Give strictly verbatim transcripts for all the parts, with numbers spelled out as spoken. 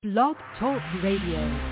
Blog Talk Radio.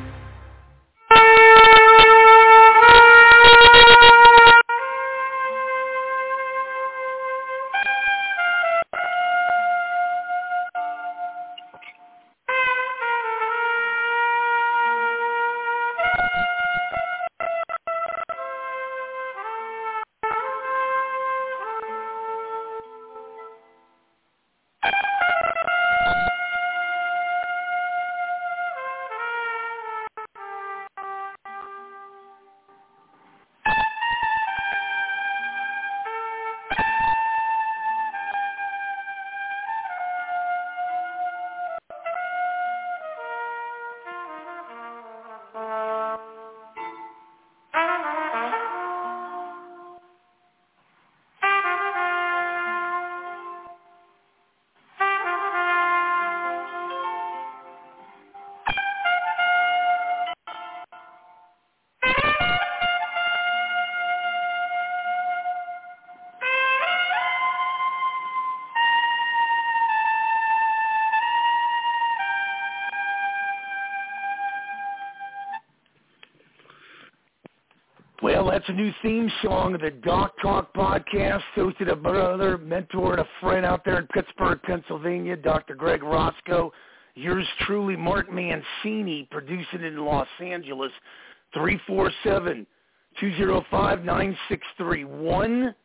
Well, that's a new theme song of the Doc Talk podcast, hosted a brother, mentor, and a friend out there in Pittsburgh, Pennsylvania, Doctor Greg Roscoe. Yours truly, Mark Mancini, producing it in Los Angeles, three four seven, two oh five, nine six three one.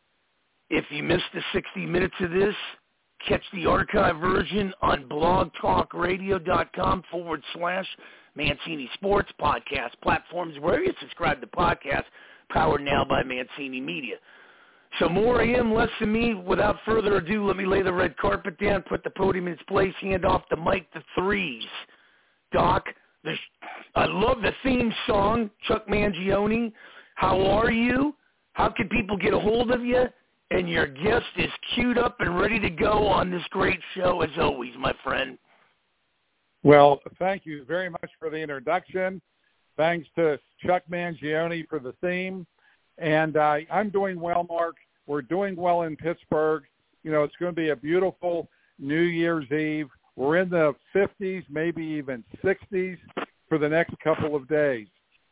If you missed the sixty minutes of this, catch the archive version on blogtalkradio.com forward slash Mancini Sports podcast platforms, where you subscribe to podcasts powered now by Mancini Media. So more of him, less of me. Without further ado, let me lay the red carpet down, put the podium in its place, hand off the mic to Threes. Doc, the, I love the theme song, Chuck Mangione. How are you? How can people get a hold of you? And your guest is queued up and ready to go on this great show, as always, my friend. Well, thank you very much for the introduction. Thanks to Chuck Mangione for the theme. And uh, I'm doing well, Mark. We're doing well in Pittsburgh. You know, it's going to be a beautiful New Year's Eve. We're in the fifties, maybe even sixties for the next couple of days.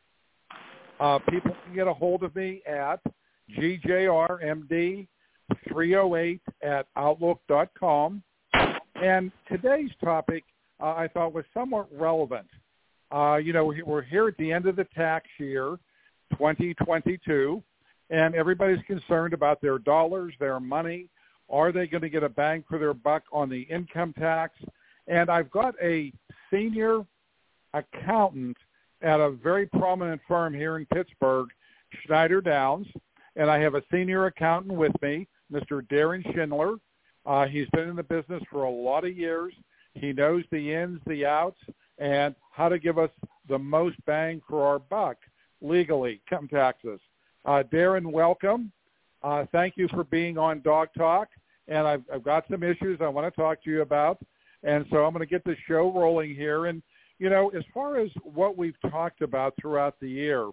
Uh, people can get a hold of me at G J R M D three oh eight at outlook dot com. And today's topic, Uh, I thought was somewhat relevant. Uh, you know, we're here at the end of the tax year, twenty twenty-two, and everybody's concerned about their dollars, their money. Are they going to get a bang for their buck on the income tax? And I've got a senior accountant at a very prominent firm here in Pittsburgh, Schneider Downs, and I have a senior accountant with me, Mister Darren Schindler. Uh, he's been in the business for a lot of years. He knows the ins, the outs, and how to give us the most bang for our buck legally, income taxes. Uh, Darren, welcome. Uh, thank you for being on Dog Talk, and I've, I've got some issues I want to talk to you about, and so I'm going to get the show rolling here. And, you know, as far as what we've talked about throughout the year,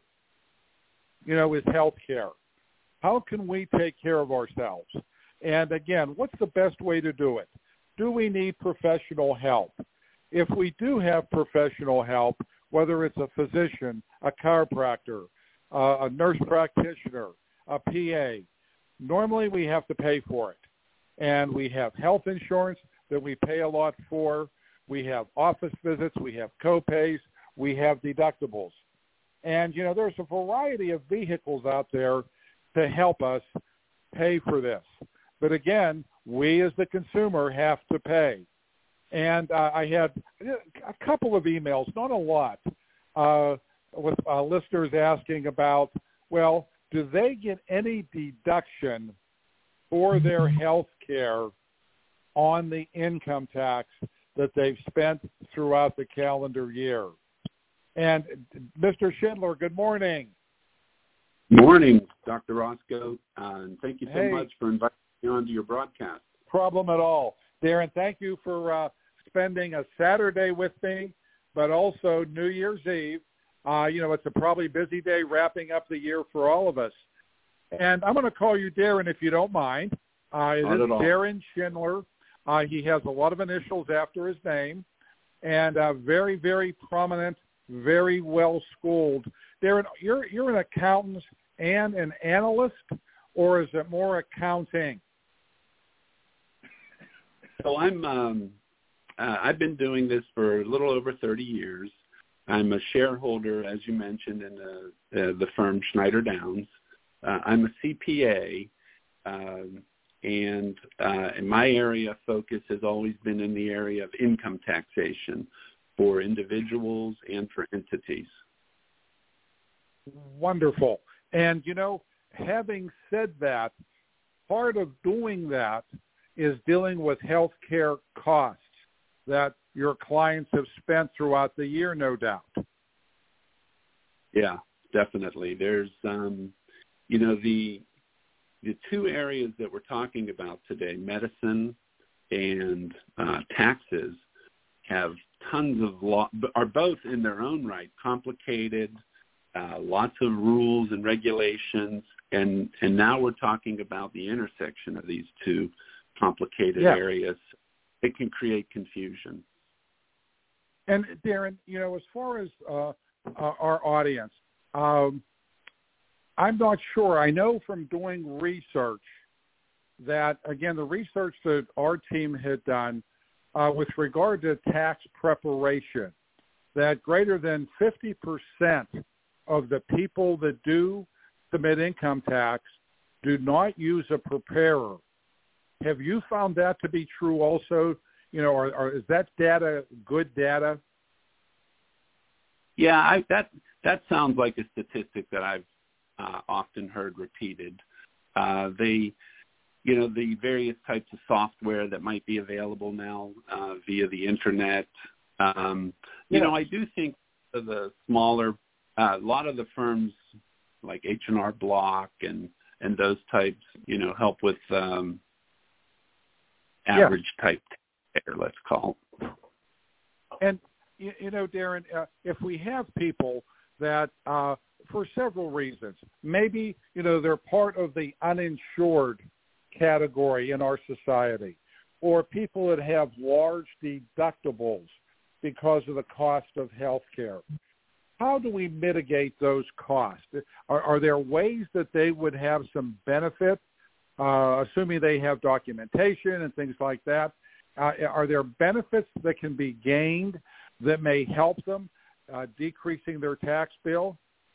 you know, is health care. How can we take care of ourselves? And, again, what's the best way to do it? Do we need professional help? If we do have professional help, whether it's a physician, a chiropractor, uh, a nurse practitioner, a P A, normally we have to pay for it. And we have health insurance that we pay a lot for. We have office visits. We have co-pays. We have deductibles. And, you know, there's a variety of vehicles out there to help us pay for this. But, again, we as the consumer have to pay. And uh, I had a couple of emails, not a lot, uh, with uh, listeners asking about, well, do they get any deduction for their health care on the income tax that they've spent throughout the calendar year? And Mister Schindler, good morning. Morning, Doctor Roscoe, uh, and thank you so hey. much for inviting me onto your broadcast. Problem at all. Darren, thank you for uh, spending a Saturday with me, but also New Year's Eve. Uh, you know, it's a probably busy day wrapping up the year for all of us. And I'm going to call you Darren if you don't mind. Uh, it is Darren Schindler. Uh, he has a lot of initials after his name. and uh, very, very prominent, very well schooled. Darren, you're you're an accountant and an analyst, or is it more accounting? So I'm um, uh, I've been doing this for a little over thirty years. I'm a shareholder, as you mentioned, in the, uh, the firm Schneider Downs. Uh, I'm a C P A, um, and, uh, and my area of focus has always been in the area of income taxation for individuals and for entities. Wonderful. And, you know, having said that, part of doing that is dealing with healthcare costs that your clients have spent throughout the year, no doubt. Yeah, definitely. There's, um, you know, the the two areas that we're talking about today, medicine and uh, taxes, have tons of law, are both in their own right complicated, uh, lots of rules and regulations, and and now we're talking about the intersection of these two complicated yeah. areas. It can create confusion. And Darren, you know, as far as uh, uh, our audience, um, I'm not sure. I know from doing research that, again, the research that our team had done uh, with regard to tax preparation, that greater than fifty percent of the people that do submit income tax do not use a preparer. Have you found that to be true also? You know, or, or is that data good data? Yeah, I, that that sounds like a statistic that I've uh, often heard repeated. Uh, they, you know, the various types of software that might be available now uh, via the internet. Um, you yeah. know, I do think the smaller, uh, a lot of the firms like H and R Block and and those types, you know, help with um, average yeah. type. Let's call. And, you, you know, Darren, uh, if we have people that, uh, for several reasons, maybe, you know, they're part of the uninsured category in our society, or people that have large deductibles because of the cost of health care, how do we mitigate those costs? Are, are there ways that they would have some benefit, uh, assuming they have documentation and things like that? Uh, are there benefits that can be gained that may help them uh, decreasing their tax bill?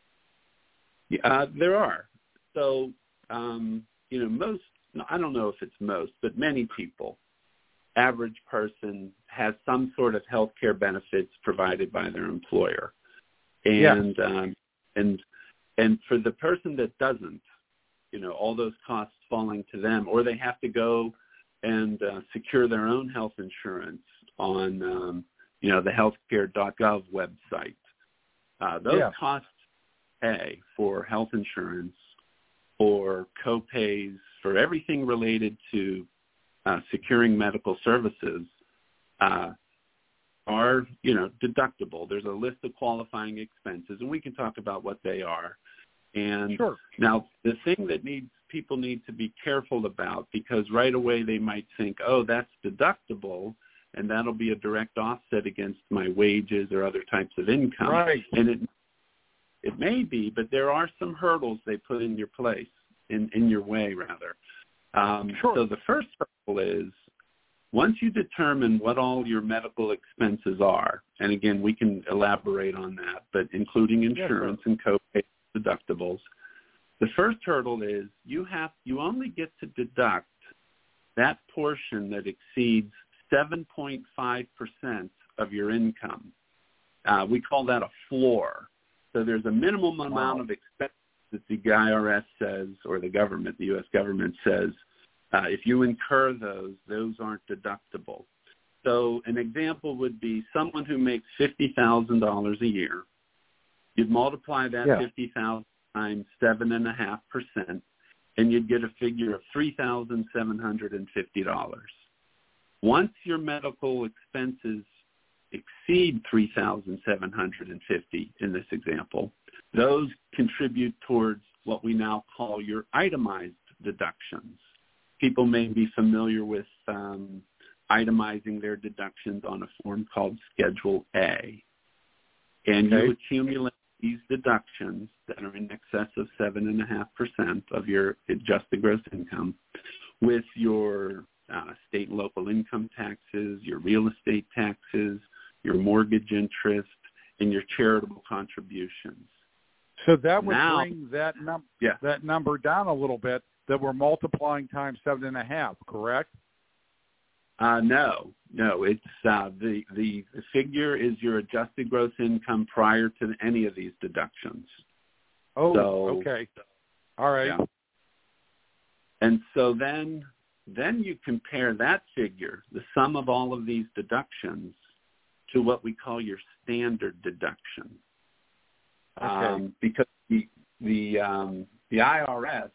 Yeah, uh, there are. So, um, you know, most, I don't know if it's most, but many people, average person, has some sort of health care benefits provided by their employer. And, yeah. um, and, and for the person that doesn't, you know, all those costs falling to them, or they have to go and uh, secure their own health insurance on, um, you know, the healthcare dot gov website. Uh, those yeah. costs pay for health insurance, for co-pays, for everything related to uh, securing medical services uh, are, you know, deductible. There's a list of qualifying expenses, and we can talk about what they are. And sure. Now, the thing that needs people need to be careful about, because right away they might think, oh, that's deductible, and that'll be a direct offset against my wages or other types of income. Right. And it it may be, but there are some hurdles they put in your place, in, in your way, rather. Um, sure. So the first hurdle is, once you determine what all your medical expenses are, and again, we can elaborate on that, but including insurance yes, and co-pay deductibles, the first hurdle is you have you only get to deduct that portion that exceeds seven point five percent of your income. Uh, we call that a floor. So there's a minimum wow. amount of expense that the I R S says, or the government, the U S government says, uh, if you incur those, those aren't deductible. So an example would be someone who makes fifty thousand dollars a year. You'd multiply that yeah. fifty thousand dollars times seven point five percent, and you'd get a figure of three thousand seven hundred fifty dollars. Once your medical expenses exceed three thousand seven hundred fifty dollars in this example, those contribute towards what we now call your itemized deductions. People may be familiar with um, itemizing their deductions on a form called Schedule A. And Okay. you accumulate these deductions that are in excess of seven point five percent of your adjusted gross income with your uh, state and local income taxes, your real estate taxes, your mortgage interest, and your charitable contributions. So that would now, bring that, num- yeah. that number down a little bit, that we're multiplying times seven and a half, correct? Uh, no, no. It's uh, the, the the figure is your adjusted gross income prior to any of these deductions. Oh, so, okay. All right. Yeah. And so then then you compare that figure, the sum of all of these deductions, to what we call your standard deduction. Okay. Um, because the the um, the I R S,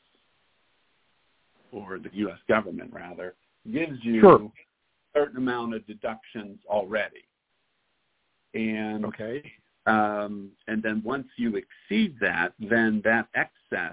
or the U S government rather, gives you Sure. a certain amount of deductions already. And Okay. um, and then once you exceed that, then that excess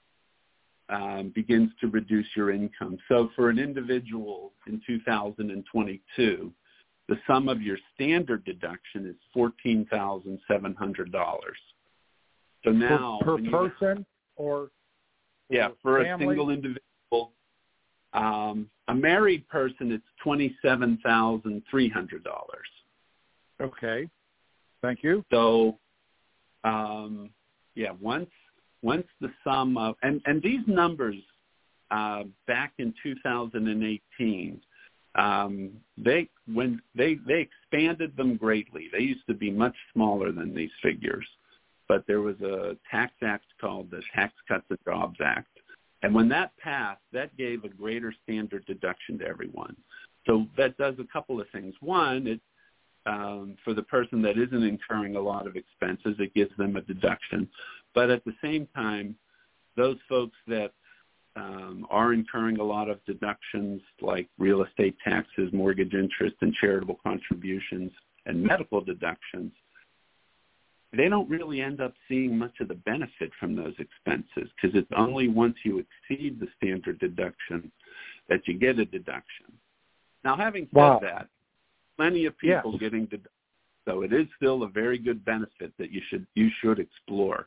um, begins to reduce your income. So for an individual in two thousand twenty-two, the sum of your standard deduction is fourteen thousand seven hundred dollars. So now, per, per when you, person or yeah, or for family? a single individual, um, a married person, it's twenty-seven thousand three hundred dollars. Okay. Thank you. So, um, yeah, once once the sum of and and these numbers uh, back in two thousand eighteen. Um, they when they they expanded them greatly. They used to be much smaller than these figures, but there was a tax act called the Tax Cuts and Jobs Act, and when that passed, that gave a greater standard deduction to everyone. So that does a couple of things. One, it um, for the person that isn't incurring a lot of expenses, it gives them a deduction, but at the same time, those folks that Um, are incurring a lot of deductions like real estate taxes, mortgage interest, and charitable contributions, and medical deductions, they don't really end up seeing much of the benefit from those expenses because it's only once you exceed the standard deduction that you get a deduction. Now, having said Wow. that, plenty of people Yes. getting deductions, so it is still a very good benefit that you should you should explore.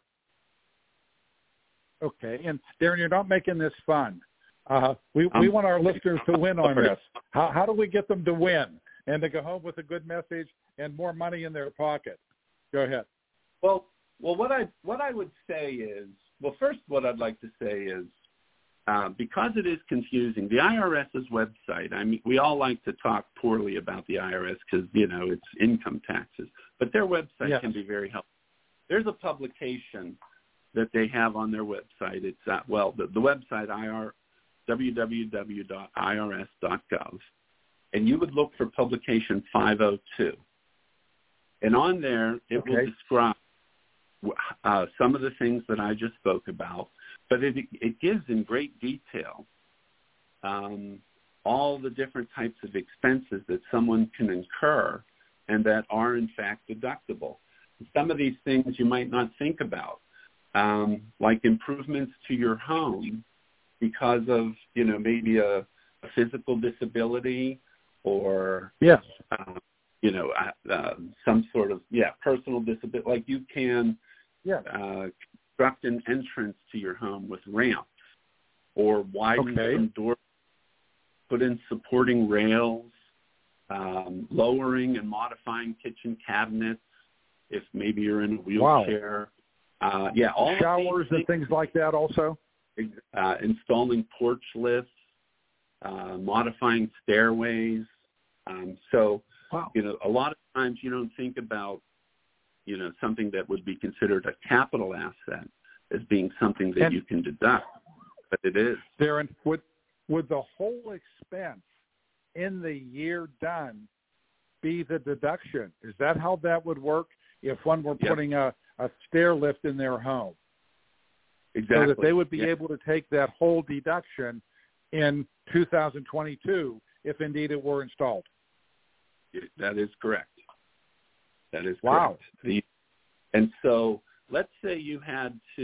Okay. And Darren, you're not making this fun. Uh, we Um, we want our listeners to win on this. How how do we get them to win and to go home with a good message and more money in their pocket? Go ahead. Well, well, what I what I would say is, well, first, what I'd like to say is, uh, because it is confusing, the IRS's website. I mean, we all like to talk poorly about the I R S because you know it's income taxes, but their website Yes. can be very helpful. There's a publication that they have on their website. It's uh, well, the, the website I R w w w dot i r s dot gov, and you would look for publication five oh two, and on there it Okay. will describe uh, some of the things that I just spoke about, but it it gives in great detail um, all the different types of expenses that someone can incur and that are in fact deductible. Some of these things you might not think about. Um, like improvements to your home because of, you know, maybe a, a physical disability or, Yes. uh, you know, uh, uh, some sort of, yeah, personal disability. Like you can Yeah. uh, construct an entrance to your home with ramps or widen Okay. some doors, put in supporting rails, um, lowering and modifying kitchen cabinets if maybe you're in a wheelchair. Wow. Uh, yeah, all showers things, and things like that also? Uh, installing porch lifts, uh, modifying stairways. Um, so, wow. you know, a lot of times you don't think about, you know, something that would be considered a capital asset as being something that and, you can deduct, but it is. Darren, would, would the whole expense in the year done be the deduction? Is that how that would work if one were Yep. putting a a stair lift in their home? Exactly. So that they would be yeah. able to take that whole deduction in two thousand twenty-two if indeed it were installed. That is correct. That is wow. correct. The, and so let's say you had to,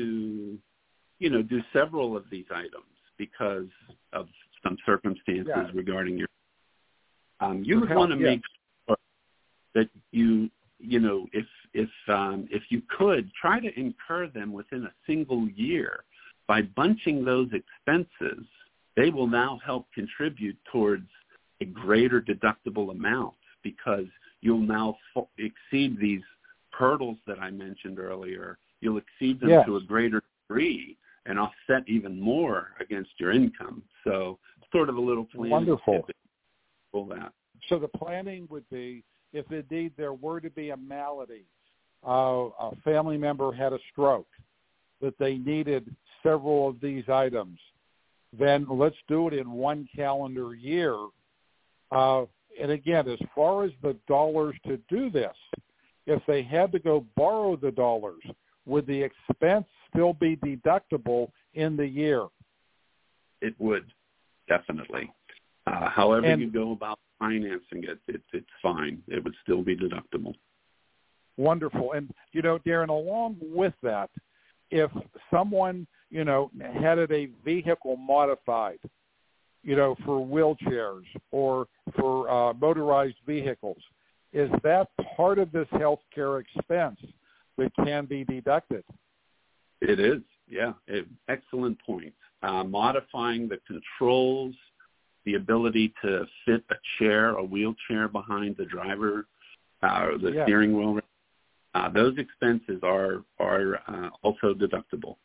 you know, do several of these items because of some circumstances yeah. regarding your, Um, you would help, want to yeah. make sure that you, you know, if if um, if you could, try to incur them within a single year. By bunching those expenses, they will now help contribute towards a greater deductible amount because you'll now fo- exceed these hurdles that I mentioned earlier. You'll exceed them yes. to a greater degree and offset even more against your income. So sort of a little planning. Wonderful. For that. So the planning would be, if indeed there were to be a malady, uh, a family member had a stroke, that they needed several of these items, then let's do it in one calendar year. Uh, and again, as far as the dollars to do this, if they had to go borrow the dollars, would the expense still be deductible in the year? It would, definitely. Uh, however and, you go about financing it, it, it's fine. It would still be deductible. Wonderful. And, you know, Darren, along with that, if someone, you know, had a vehicle modified, you know, for wheelchairs or for uh, motorized vehicles, is that part of this health care expense that can be deducted? It is, yeah. It, excellent point. Uh, modifying the controls, the ability to fit a chair, a wheelchair behind the driver, uh, or the yes. steering wheel, uh, those expenses are are uh, also deductible.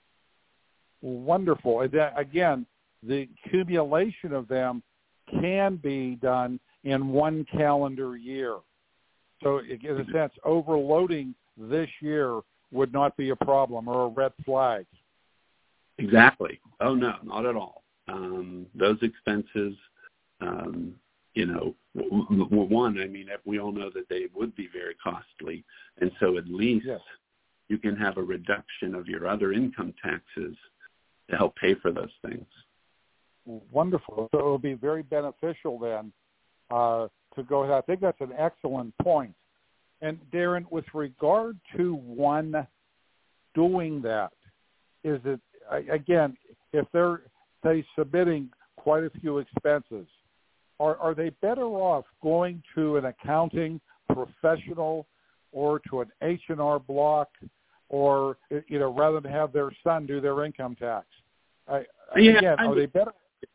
Wonderful. And that, again, the accumulation of them can be done in one calendar year. So in a sense, overloading this year would not be a problem or a red flag. Exactly. Oh, no, not at all. Um, those expenses, um, you know, w- w- one, I mean, we all know that they would be very costly. And so at least yes. you can have a reduction of your other income taxes to help pay for those things. Wonderful. So it will be very beneficial then uh, to go ahead. I think that's an excellent point. And Darren, with regard to one doing that, is it, again, if they're, say, submitting quite a few expenses, are, are they better off going to an accounting professional or to an H and R Block, or, you know, rather than have their son do their income tax? I, yeah, again, I are mean, they better?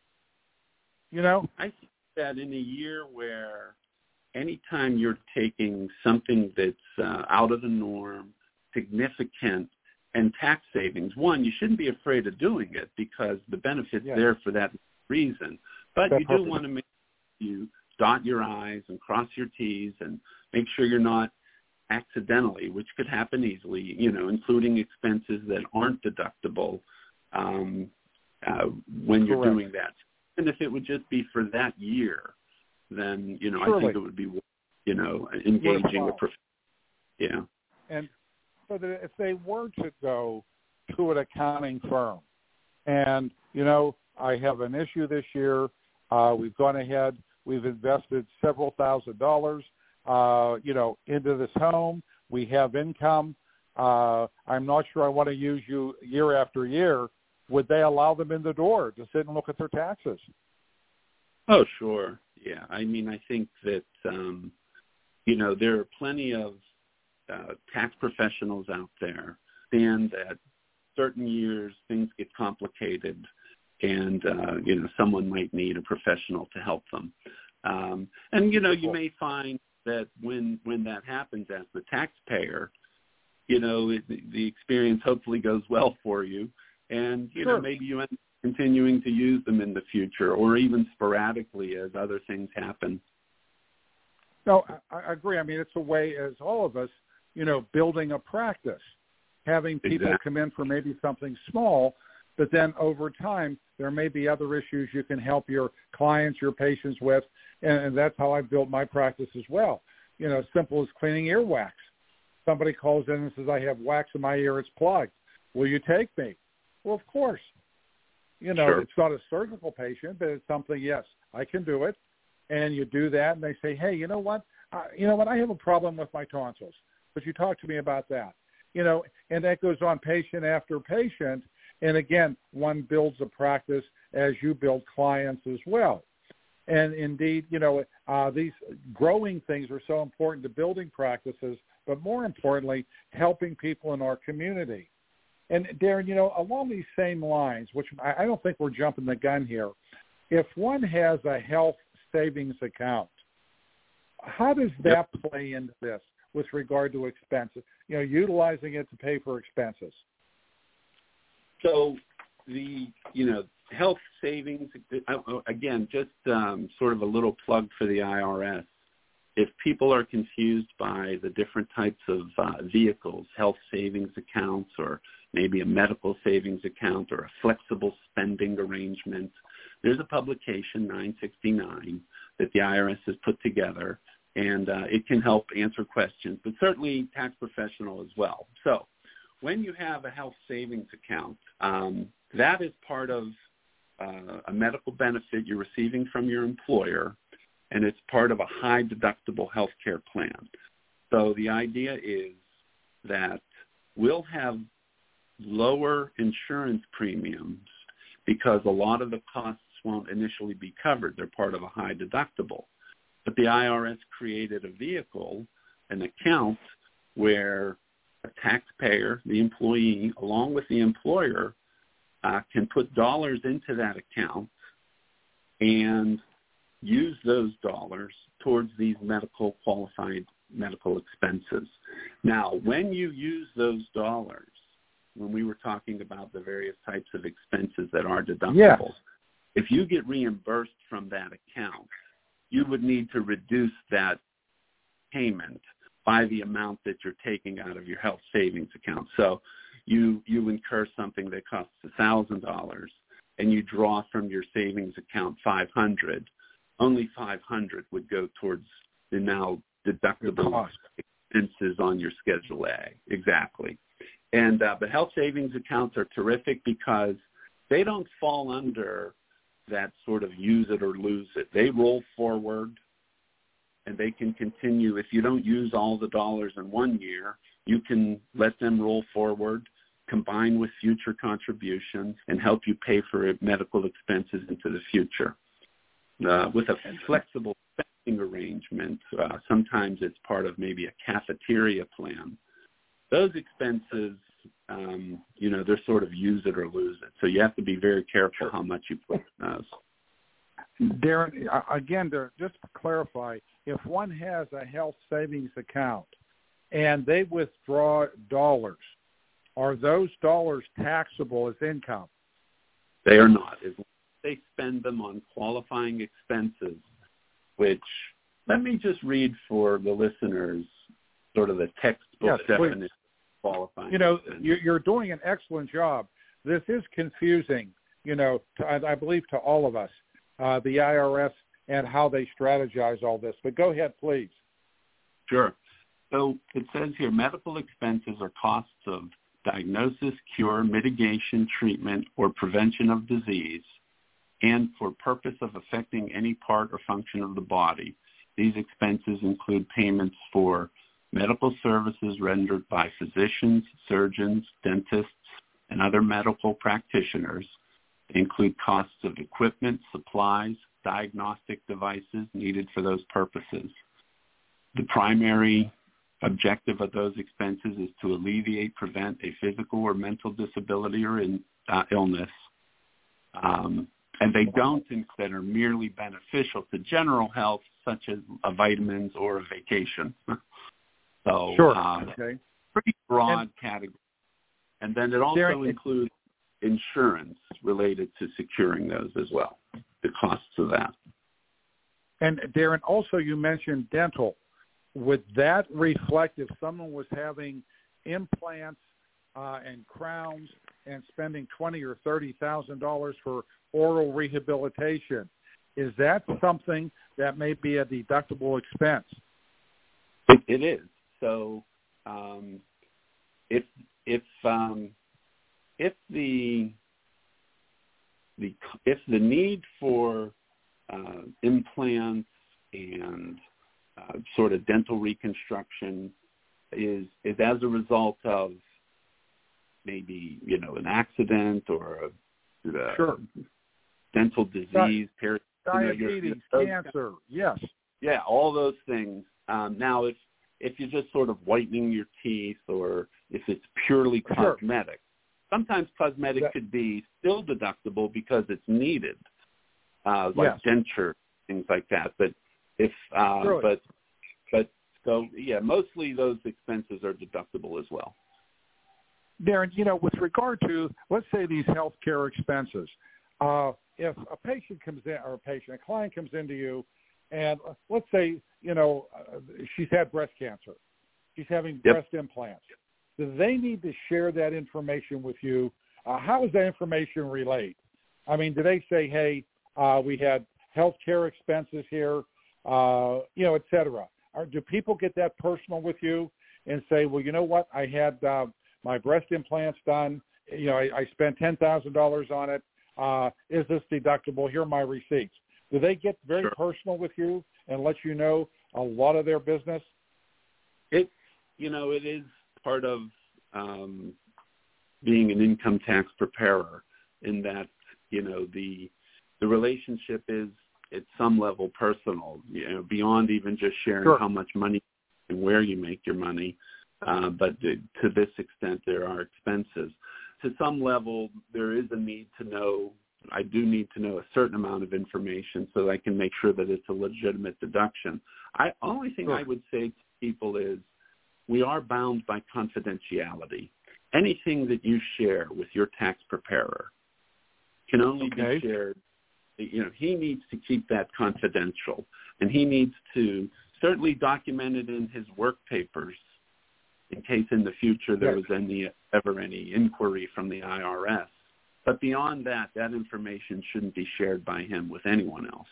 You know? I think that in a year where anytime you're taking something that's uh, out of the norm, significant, and tax savings, one, you shouldn't be afraid of doing it because the benefit's yes. there for that reason. But That's you do perfect. want to make sure you dot your I's and cross your T's and make sure you're not accidentally, which could happen easily, you know, including expenses that aren't deductible um, uh, when you're Correct. doing that. And if it would just be for that year, then, you know, Surely. I think it would be, you know, engaging a prof- yeah. And so that if they were to go to an accounting firm and, you know, I have an issue this year, uh, we've gone ahead, we've invested several thousand dollars, uh, you know, into this home, we have income, uh, I'm not sure I want to use you year after year, would they allow them in the door to sit and look at their taxes? Oh, sure. Yeah. I mean, I think that, um, you know, there are plenty of uh, tax professionals out there, and that certain years things get complicated and, uh, you know, someone might need a professional to help them. Um, and, you know, you may find that when, when that happens as the taxpayer, you know, it, the experience hopefully goes well for you. And, you sure. know, maybe you end up continuing to use them in the future or even sporadically as other things happen. No, I, I agree. I mean, it's a way, as all of us, you know, building a practice, having people Exactly. come in for maybe something small, but then over time, there may be other issues you can help your clients, your patients with, and, and that's how I built my practice as well. You know, simple as cleaning earwax. Somebody calls in and says, I have wax in my ear, it's plugged. Will you take me? Well, of course. You know, Sure. It's not a surgical patient, but it's something, yes, I can do it. And you do that, and they say, hey, you know what? Uh, you know what? I have a problem with my tonsils. But you talk to me about that. You know, and that goes on patient after patient. And again, one builds a practice as you build clients as well. And indeed, you know, uh, these growing things are so important to building practices, but more importantly, helping people in our community. And Darren, you know, along these same lines, which I, I don't think we're jumping the gun here, if one has a health savings account, how does that yep. play into this with regard to expenses, you know, utilizing it to pay for expenses? So the, you know, health savings, again, just um, sort of a little plug for the I R S. If people are confused by the different types of uh, vehicles, health savings accounts or maybe a medical savings account or a flexible spending arrangement, there's a publication, nine sixty-nine, that the I R S has put together, and uh, it can help answer questions, but certainly tax professional as well. So when you have a health savings account, um, that is part of uh, a medical benefit you're receiving from your employer, and it's part of a high deductible health care plan. So the idea is that we'll have lower insurance premiums because a lot of the costs won't initially be covered. They're part of a high deductible. But the I R S created a vehicle, an account, where a taxpayer, the employee, along with the employer, uh, can put dollars into that account and use those dollars towards these medical qualified medical expenses. Now, when you use those dollars, when we were talking about the various types of expenses that are deductible, yes. if you get reimbursed from that account, you would need to reduce that payment by the amount that you're taking out of your health savings account. So you you incur something that costs one thousand dollars and you draw from your savings account five hundred dollars, only five hundred dollars would go towards the now deductible expenses on your Schedule A. Exactly. And uh, but health savings accounts are terrific because they don't fall under that sort of use it or lose it. They roll forward, and they can continue. If you don't use all the dollars in one year, you can let them roll forward, combine with future contributions, and help you pay for medical expenses into the future. Uh, with a flexible spending arrangement, uh, sometimes it's part of maybe a cafeteria plan. Those expenses, um, you know, they're sort of use it or lose it. So you have to be very careful how much you put in those. Darren, again, just to clarify, if one has a health savings account and they withdraw dollars, are those dollars taxable as income? They are not. As long as they spend them on qualifying expenses, which, let me just read for the listeners sort of the textbook yes, definition please. of qualifying You know, expenses. you're doing an excellent job. This is confusing, you know, to, I believe to all of us, uh, the I R S and how they strategize all this. But go ahead, please. Sure. So it says here, medical expenses are costs of diagnosis, cure, mitigation, treatment, or prevention of disease, and for purpose of affecting any part or function of the body. These expenses include payments for medical services rendered by physicians, surgeons, dentists, and other medical practitioners. They include costs of equipment, supplies, diagnostic devices needed for those purposes. The primary objective of those expenses is to alleviate, prevent a physical or mental disability or in, uh, illness. Um, and they don't consider merely beneficial to general health, such as a vitamins or a vacation. So, sure. um, okay. pretty broad and, category. And then it also Darren, includes insurance related to securing those as well, the costs of that. And Darren, also you mentioned dental. Would that reflect if someone was having implants uh, and crowns and spending twenty or thirty thousand dollars for oral rehabilitation? Is that something that may be a deductible expense? It, it is. So, um, if if um, if the the if the need for uh, implants and uh, sort of dental reconstruction is is as a result of maybe, you know, an accident or a, a sure. dental disease, right. diabetes, you know, your, your, cancer, yes. Yeah, all those things. Um, now, if if you're just sort of whitening your teeth, or if it's purely Sure. cosmetic, sometimes cosmetic that, could be still deductible because it's needed, uh, like yes. denture, things like that. But if uh, really? but but so yeah, mostly those expenses are deductible as well. Darren, you know, with regard to, let's say, these healthcare expenses, uh, if a patient comes in, or a patient, a client comes into you, and uh, let's say, you know, uh, she's had breast cancer, she's having Yep. breast implants. Do they need to share that information with you? Uh, how does that information relate? I mean, do they say, hey, uh, we had healthcare expenses here, uh, you know, et cetera? Or do people get that personal with you and say, well, you know what, I had uh, my breast implants done, you know, I, I spent ten thousand dollars on it. Uh, is this deductible? Here are my receipts. Do they get very Sure. personal with you and let you know a lot of their business? It, you know, it is part of um, being an income tax preparer, in that, you know, the the relationship is at some level personal, you know, beyond even just sharing Sure. how much money and where you make your money. Uh, but to, to this extent, there are expenses. To some level, there is a need to know, I do need to know a certain amount of information so that I can make sure that it's a legitimate deduction. I only thing Sure. I would say to people is, we are bound by confidentiality. Anything that you share with your tax preparer can only Okay. be shared. You know, he needs to keep that confidential, and he needs to certainly document it in his work papers in case in the future there Yes. was any ever any inquiry from the I R S. But beyond that, that information shouldn't be shared by him with anyone else.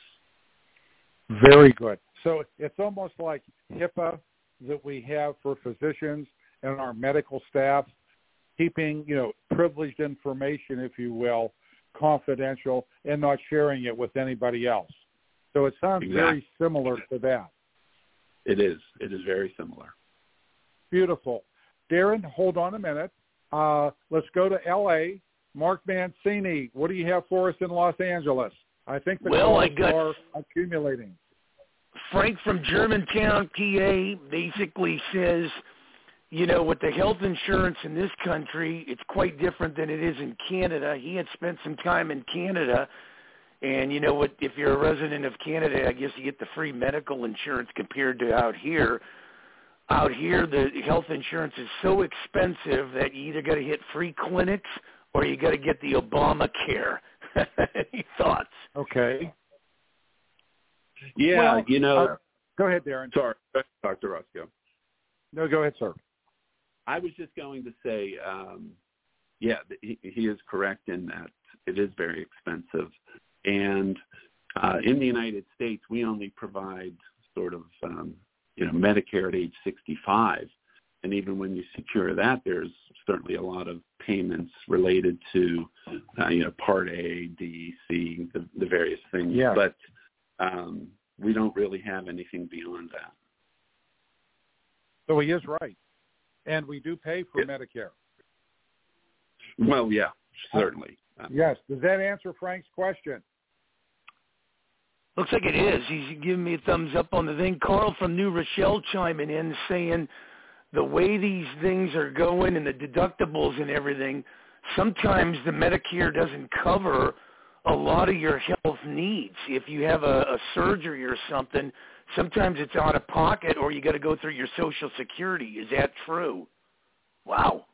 Very good. So it's almost like HIPAA that we have for physicians and our medical staff, keeping, you know, privileged information, if you will, confidential and not sharing it with anybody else. So it sounds Exactly. very similar to that. It is. It is very similar. Beautiful. Darren, hold on a minute. Uh, let's go to L A. Mark Mancini, what do you have for us in Los Angeles? I think the Well, I calls got- are accumulating. Frank from Germantown, P A, basically says, you know, with the health insurance in this country, it's quite different than it is in Canada. He had spent some time in Canada, and you know what? If you're a resident of Canada, I guess you get the free medical insurance compared to out here. Out here, the health insurance is so expensive that you either got to hit free clinics or you got to get the Obamacare. Any thoughts? Okay. Yeah, Well, you know. uh, go ahead, Darren. Sorry, Doctor Roscoe. No, go ahead, sir. I was just going to say, um, yeah, he, he is correct in that it is very expensive. And uh, in the United States, we only provide sort of, um, you know, Medicare at age sixty-five. And even when you secure that, there's certainly a lot of payments related to, uh, you know, Part A, D, C, the, the various things. Yeah. But um, we don't really have anything beyond that. So he is right. And we do pay for Yeah. Medicare. Well, yeah, certainly. Um, Yes. Does that answer Frank's question? Looks like it is. He's giving me a thumbs up on the thing. Carl from New Rochelle chiming in saying the way these things are going and the deductibles and everything, sometimes the Medicare doesn't cover a lot of your health needs. If you have a, a surgery or something, sometimes it's out of pocket or you got to go through your Social Security. Is that true? Wow.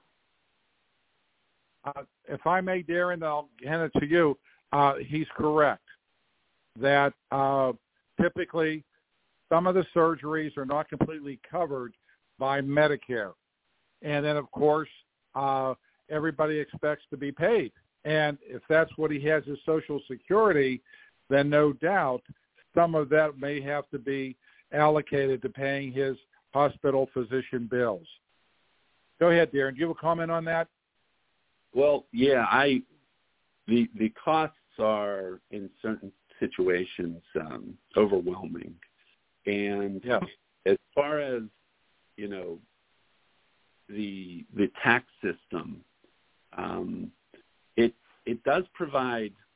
Uh, if I may, Darren, I'll hand it to you. Uh, he's correct that uh, typically some of the surgeries are not completely covered by Medicare. And then, of course, uh, everybody expects to be paid. And if that's what he has as Social Security, then no doubt some of that may have to be allocated to paying his hospital physician bills. Go ahead, Darren. Do you have a comment on that? Well, yeah, I the the costs are in certain situations um, overwhelming, and Yeah. as far as you know, the the tax system, um, it it does provide a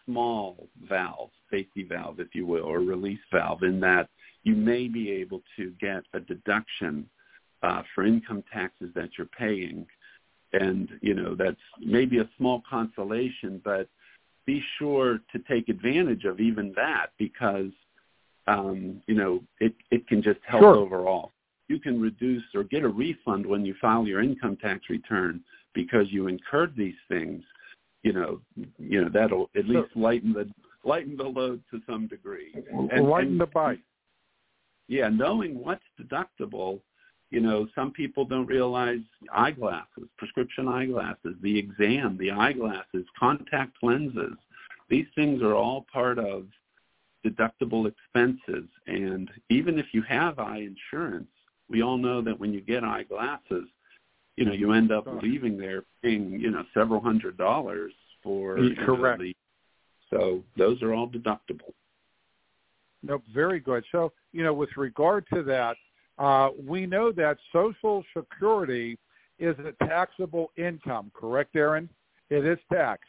small valve, safety valve, if you will, or release valve, in that you may be able to get a deduction uh, for income taxes that you're paying. And, you know, that's maybe a small consolation, but be sure to take advantage of even that because, um, you know, it, it can just help sure. overall. You can reduce or get a refund when you file your income tax return because you incurred these things. You know, you know that'll at least lighten the lighten the load to some degree. And, lighten and, the bite. Yeah, knowing what's deductible. You know, some people don't realize eyeglasses, prescription eyeglasses, the exam, the eyeglasses, contact lenses. These things are all part of deductible expenses. And even if you have eye insurance, we all know that when you get eyeglasses, you know, you end up leaving there paying, you know, several hundred dollars for Correct. You know, the, so those are all deductible. Nope, very good. So, you know, with regard to that, uh, we know that Social Security is a taxable income, correct, Aaron? It is taxed.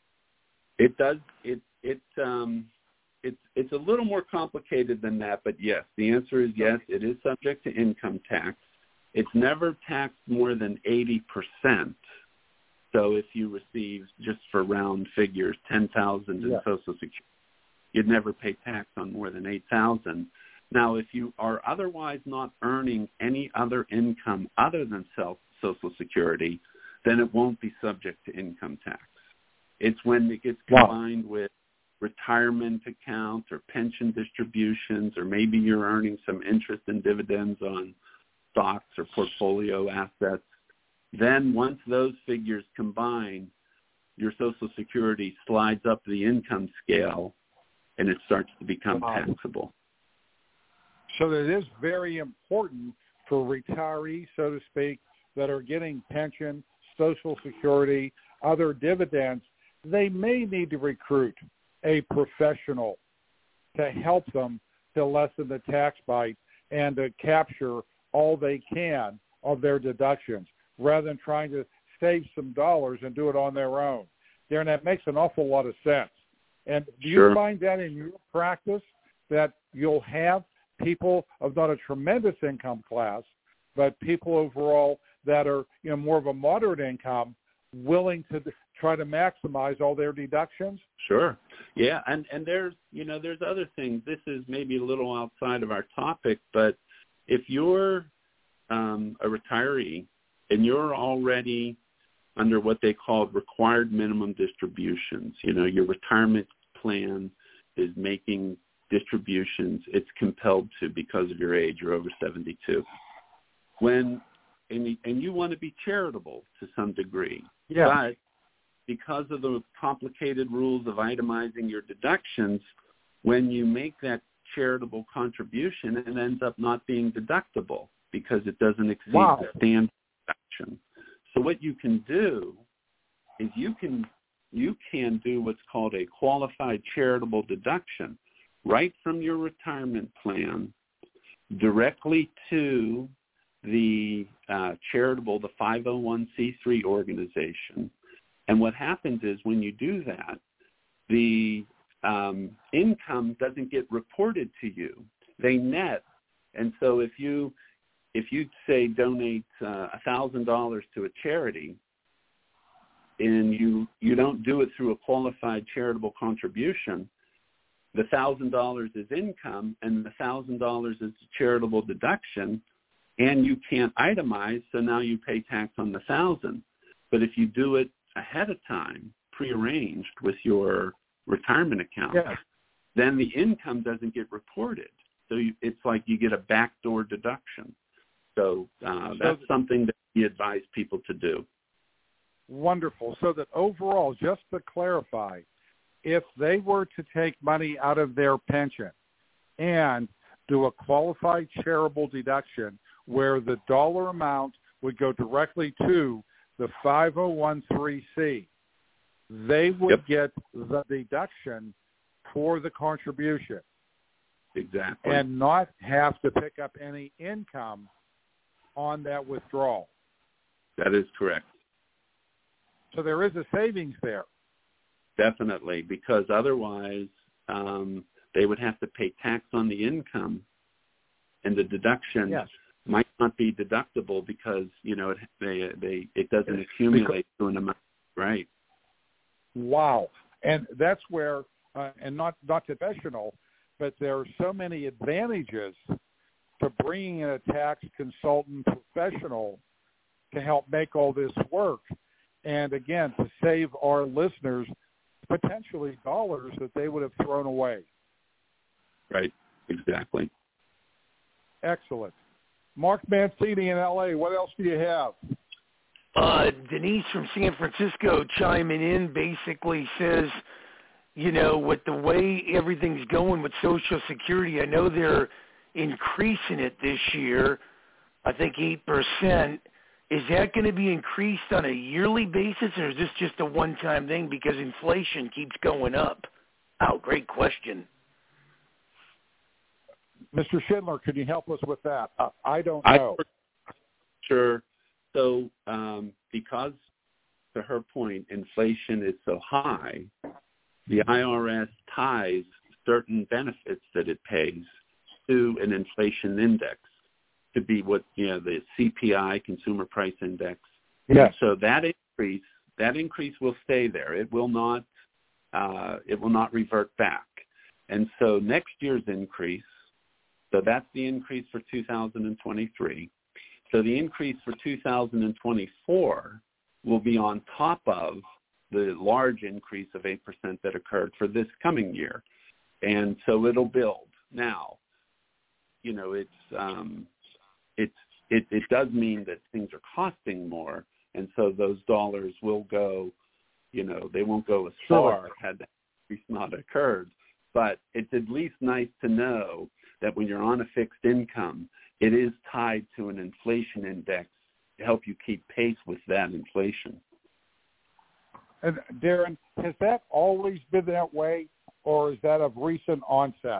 It does. It it um, it's it's a little more complicated than that, but yes, the answer is yes. It is subject to income tax. It's never taxed more than eighty percent. So if you receive, just for round figures, ten thousand dollars in yeah. Social Security, you'd never pay tax on more than eight thousand dollars. Now, if you are otherwise not earning any other income other than self Social Security, then it won't be subject to income tax. It's when it gets combined wow. with retirement accounts or pension distributions, or maybe you're earning some interest and dividends on stocks or portfolio assets. Then once those figures combine, your Social Security slides up the income scale and it starts to become wow. taxable. So it is very important for retirees, so to speak, that are getting pension, Social Security, other dividends. They may need to recruit a professional to help them to lessen the tax bite and to capture all they can of their deductions rather than trying to save some dollars and do it on their own. Darren, that makes an awful lot of sense. And do sure. you find that in your practice that you'll have people of not a tremendous income class, but people overall that are, you know, more of a moderate income willing to try to maximize all their deductions? Sure. Yeah, and, and there's, you know, there's other things. This is maybe a little outside of our topic, but if you're um, a retiree and you're already under what they call required minimum distributions, you know, your retirement plan is making distributions, it's compelled to because of your age. You're over seventy-two. When and, and you want to be charitable to some degree, yeah. but because of the complicated rules of itemizing your deductions, when you make that charitable contribution, it ends up not being deductible because it doesn't exceed wow. the standard deduction. So what you can do is you can you can do what's called a qualified charitable deduction right from your retirement plan directly to the uh, charitable, the five oh one c three organization. And what happens is when you do that, the um, income doesn't get reported to you. They net. And so if you, if you say donate uh, one thousand dollars to a charity and you, you don't do it through a qualified charitable contribution, the one thousand dollars is income and the one thousand dollars is a charitable deduction, and you can't itemize, so now you pay tax on the one thousand dollars. But if you do it ahead of time, prearranged with your retirement account, yes. then the income doesn't get reported. So you, it's like you get a backdoor deduction. So uh, that's so, something that we advise people to do. Wonderful. So that overall, just to clarify, if they were to take money out of their pension and do a qualified charitable deduction where the dollar amount would go directly to the five oh one c, they would yep. get the deduction for the contribution. Exactly. And not have to pick up any income on that withdrawal. That is correct. So there is a savings there. definitely, because otherwise um, they would have to pay tax on the income, and the deduction yes. might not be deductible because, you know, it, they, they, it doesn't accumulate to an amount, right? Wow. And that's where, uh, and not, not professional, but there are so many advantages to bringing in a tax consultant professional to help make all this work. And again, to save our listeners potentially dollars that they would have thrown away. Right, exactly. Excellent. Mark Mancini in L A, what else do you have? Uh, Denise from San Francisco chiming in basically says, you know, with the way everything's going with Social Security, I know they're increasing it this year, I think eight percent. Is that going to be increased on a yearly basis, or is this just a one-time thing because inflation keeps going up? Oh, great question. Mister Schindler, could you help us with that? Uh, I don't know. I, sure. So um, because, to her point, inflation is so high, the I R S ties certain benefits that it pays to an inflation index, to be what, you know, the C P I, Consumer Price Index. Yes. So that increase, that increase will stay there. It will not, uh, it will not revert back. And so next year's increase, so that's the increase for two thousand twenty-three. So the increase for two thousand twenty-four will be on top of the large increase of eight percent that occurred for this coming year. And so it'll build. Now, you know, it's, um, it's, it, it does mean that things are costing more, and so those dollars will go, you know, they won't go as far had that increase not occurred. But it's at least nice to know that when you're on a fixed income, it is tied to an inflation index to help you keep pace with that inflation. And Darren, has that always been that way, or is that of recent onset?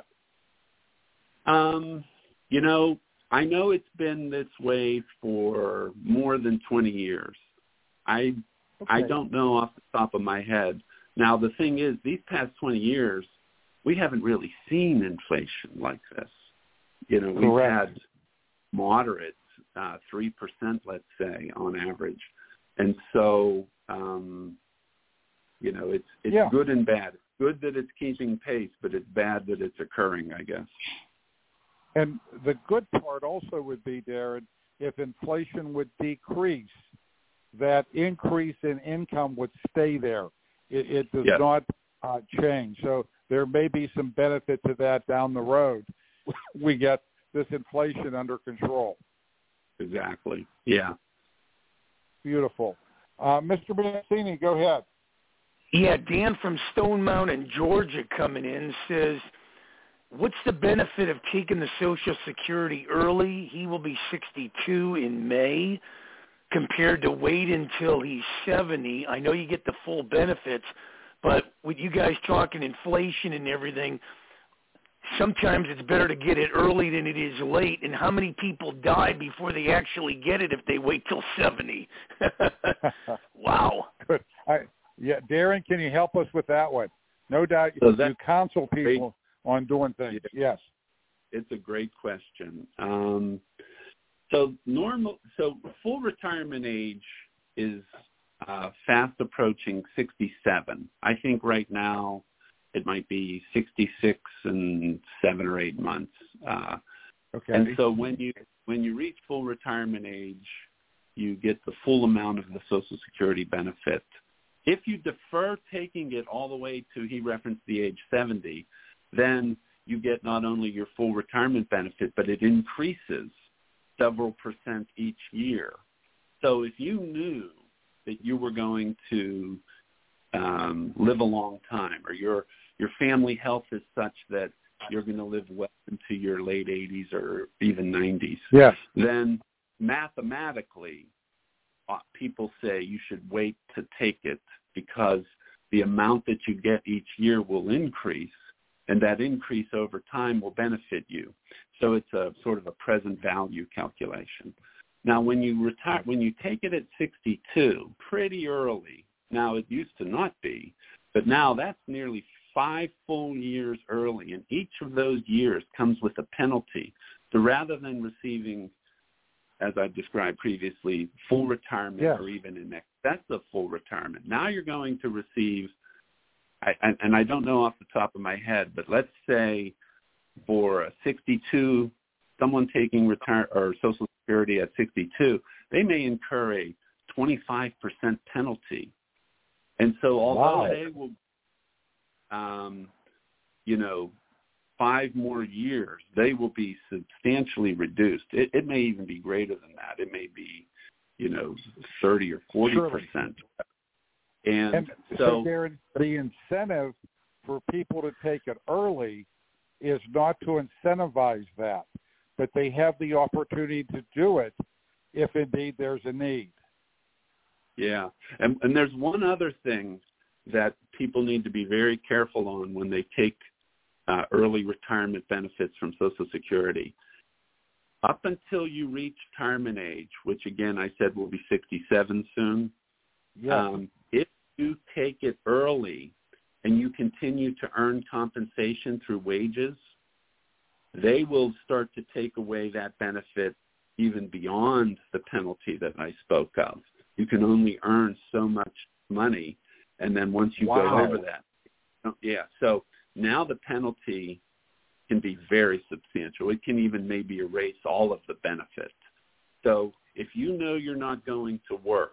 Um, you know, I know it's been this way for more than twenty years. I okay. I don't know off the top of my head. Now, the thing is, these past twenty years, we haven't really seen inflation like this. You know, we've Correct. had moderate uh, three percent, let's say, on average. And so, um, you know, it's it's yeah. good and bad. It's good that it's keeping pace, but it's bad that it's occurring, I guess. And the good part also would be, Darren, if inflation would decrease, that increase in income would stay there. It, it does yes. not uh, change. So there may be some benefit to that down the road. We get this inflation under control. Exactly. Yeah. Beautiful. Uh, Mister Mancini, go ahead. Yeah, Dan from Stone Mountain, Georgia, coming in says, what's the benefit of taking the Social Security early? He will be sixty-two in May, compared to wait until he's seventy. I know you get the full benefits, but with you guys talking inflation and everything, sometimes it's better to get it early than it is late. And how many people die before they actually get it if they wait till seventy? Wow. Good. I, yeah, Darren, can you help us with that one? No doubt so you counsel people great. on doing things. Yes. It's a great question. Um, so normal, so full retirement age is uh, fast approaching sixty-seven. I think right now it might be sixty-six and seven or eight months. Uh, okay. And so when you when you reach full retirement age, you get the full amount of the Social Security benefit. If you defer taking it all the way to, he referenced the age seventy, then you get not only your full retirement benefit, but it increases several percent each year. So if you knew that you were going to um, live a long time, or your your family health is such that you're going to live well into your late eighties or even nineties, yes. then mathematically, uh, people say you should wait to take it because the amount that you get each year will increase, and that increase over time will benefit you. So it's a sort of a present value calculation. Now, when you retire, when you take it at sixty-two, pretty early, now it used to not be, But now that's nearly five full years early, and each of those years comes with a penalty. So rather than receiving, as I described previously, full retirement yes. or even in excess of full retirement, now you're going to receive, I, and, and I don't know off the top of my head, but let's say for a sixty-two, someone taking retire or Social Security at sixty-two, they may incur a twenty-five percent penalty. And so although wow. they will, um, you know, five more years, they will be substantially reduced. It, it may even be greater than that. It may be, you know, thirty or forty percent. And, and so, so Darren, the incentive for people to take it early is not to incentivize that, but they have the opportunity to do it if indeed there's a need. Yeah, and, and there's one other thing that people need to be very careful on when they take uh, early retirement benefits from Social Security. Up until you reach retirement age, which again I said will be sixty-seven soon, yeah. um, if you take it early and you continue to earn compensation through wages, they will start to take away that benefit even beyond the penalty that I spoke of. You can only earn so much money, and then once you wow. go over that, yeah, so now the penalty can be very substantial. It can even maybe erase all of the benefit. So if you know you're not going to work